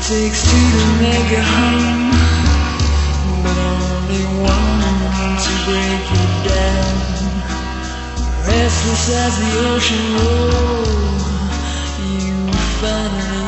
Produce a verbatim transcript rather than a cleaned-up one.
takes two to make a home, but only one to break it down. Restless as the ocean rolls, you finally